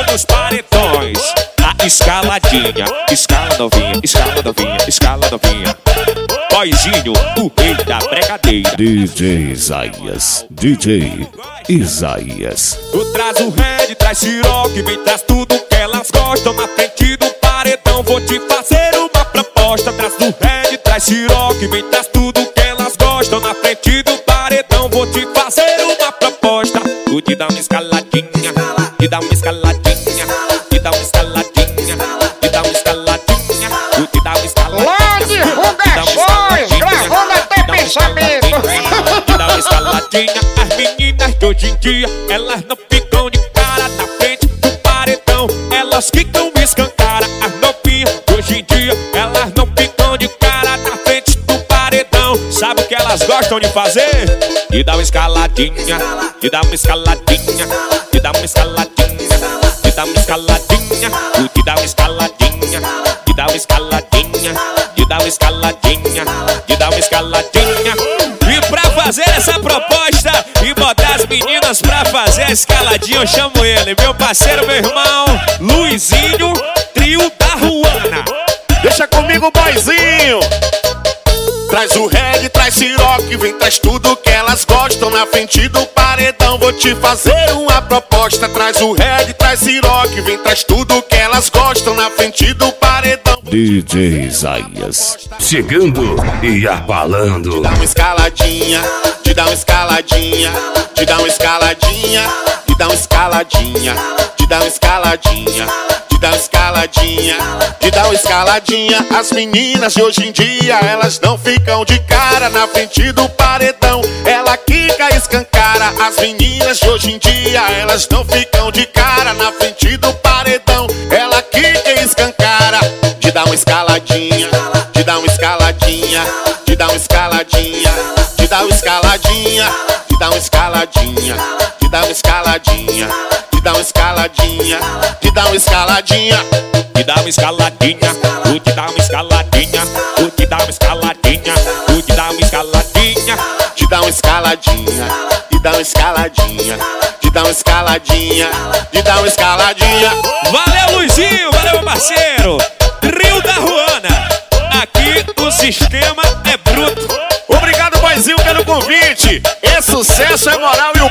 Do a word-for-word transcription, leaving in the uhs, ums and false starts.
nos paredões. A escaladinha, escala novinha, escala novinha, escala novinha. Boizinho, o rei da bregadeira. D J Isaías, D J Isaías. Tu traz o Red, traz Ciroc, vem traz tudo que elas gostam. Na frente do paredão vou te fazer uma proposta. Traz do Red, traz Ciroc, vem traz tudo que elas gostam. Na frente do paredão vou te fazer uma proposta. Tu te dá uma escaladinha, te dá uma escaladinha, te dá uma escaladinha, te dá uma escaladinha, tu te dá uma escaladinha. Lá divulgações, gravando até pensamento. Te dá uma escaladinha. As meninas de hoje em dia, elas não ficam de cara na frente do paredão, elas ficam escancara. As novinhas de hoje em dia, elas não ficam de cara na frente do paredão. Sabe o que elas gostam de fazer? De dar uma escaladinha, de dar uma escaladinha, de dar uma escaladinha, de dar uma escaladinha, tu te dá uma escaladinha, de dar uma escaladinha, de dar uma escaladinha, de dar uma escaladinha. E pra fazer essa proposta e botar as meninas pra fazer a escaladinha, eu chamo ele, meu parceiro, meu irmão, Luizinho, trio da Ruana. Deixa comigo, boizinho. Traz o Red, traz Ciroc, vem, traz tudo que elas gostam. Na frente do paredão vou te fazer uma proposta. Traz o Red, traz Ciroc, vem, traz tudo que elas gostam. Na frente do paredão D J Isaías, chegando e abalando. te dá uma escaladinha, te dá uma escaladinha, te dá uma escaladinha, te dá uma escaladinha, te dá uma escaladinha, te dá uma escaladinha, te dá uma escaladinha. As meninas de hoje em dia, elas não ficam de cara na frente do paredão, ela quica escancara. As meninas de hoje em dia, elas não ficam de cara na frente do paredão, ela quica escancara. Te dá uma escaladinha, te dá uma escaladinha, te dá uma escaladinha, te dá uma escaladinha, te dá uma escaladinha, te dá uma escaladinha, te dá uma escaladinha, te dá uma escaladinha, te dá uma escaladinha, tu te dá uma escaladinha, tu te dá uma escaladinha, tu te dá uma escaladinha, te dá uma escaladinha, te dá uma escaladinha, te dá uma escaladinha, te dá uma escaladinha. Valeu, Luizinho, valeu, meu parceiro, Rio da Ruana. Aqui o sistema é bruto. Obrigado, boizinho, pelo convite. É sucesso, é moral e o